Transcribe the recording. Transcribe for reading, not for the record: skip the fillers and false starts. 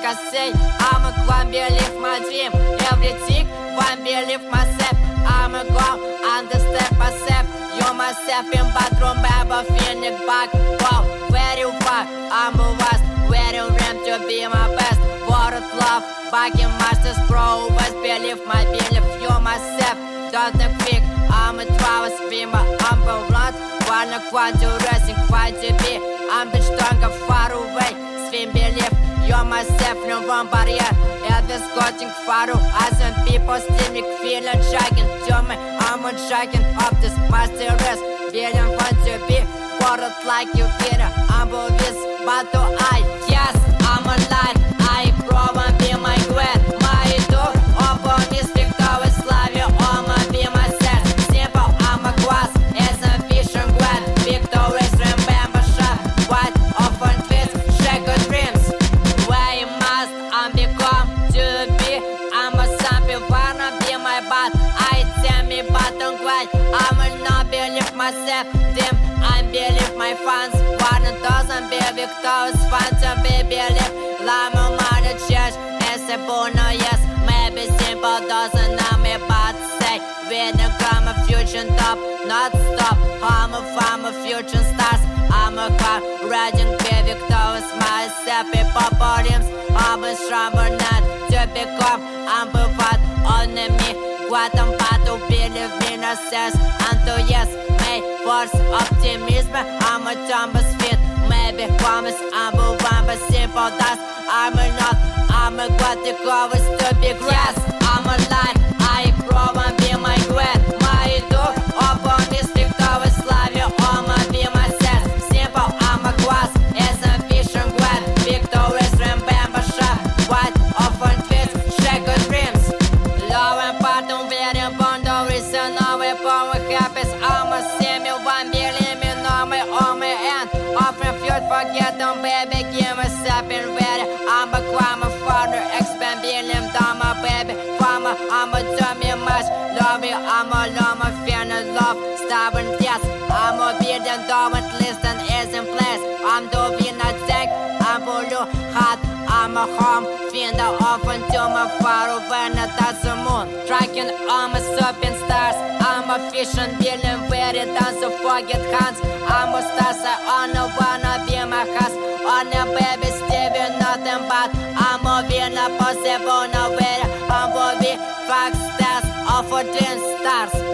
I say I'm a one believe my dream. Everything one believe myself. I'm a go understand myself. You myself in bathroom, baby, feeling back. Wow, very far, I'm a vast. Wearing ram to be my best. World love, bagging masters, pro. Always believe my belief. You myself, don't think quick. I'm a travel swimmer, I'm a blunt. Wanna quite to racing, quite to be. I'm the stronger, far away. Swim belief, you're myself, no one barrier. Elvis going far away. I some people still feeling shaking. To me, I'm on shaking up this master rest. Feeling want to be. World like you feel it. I'm a this, but to I, yes, I'm alive. I promise be my queen. My door, open this victory, slave you, all my be myself. Simple, I'm a glass, it's a vision grand. Victories, remember, shot, what often fits, shake your dreams. Where you must, I'm become to be. I'm a something, wanna be my bad. I tell me, but don't quite. I will not believe myself, them. I believe my fans. One doesn't be victorious, fans and be believe. Lama money church, it's a bono, yes. Maybe simple doesn't know me, but say with a grammar fusion top, not stop. I'm a future stars. I'm a car, riding be victorious myself in poporiums. I'm a stronger not to become. I'm a fat on me. What I'm about to believe in ourselves. Until yes, may force optimism. I'm a Thomas fit. Maybe promise I'm a one, but simple dust. I'm a not. I'm a what the covers to be grass. I'm a line. I promise be my queen. My door open this victory, slave you. All my be myself. Simple. I'm a glass. It's a vision grand. Victories remember shot. What often fits. Shake your dreams. Love and pardon, very boundaries, and now we're power happens. I'm a semi, 1 million, know me on my end. Often feared, forget them, baby, give me something ready. I'm a grammar father, expand billion, my baby. Farmer, I'm a dummy much. Love you, I'm a llama, fear and love. Stubborn, yes. I'm a billion, don't listen, is in place. I'm doing a tank, I'm blue, hot. I'm a home, fiend often to my far away, not that's the moon. Tracking on my serpent stars. I'm a fish and billion, where it does to forget hands. I'm a star, I wanna be my house. On a baby, Stevie, nothing but I'm a winner, possible, no way. I'm a big rock stars, of 14 stars.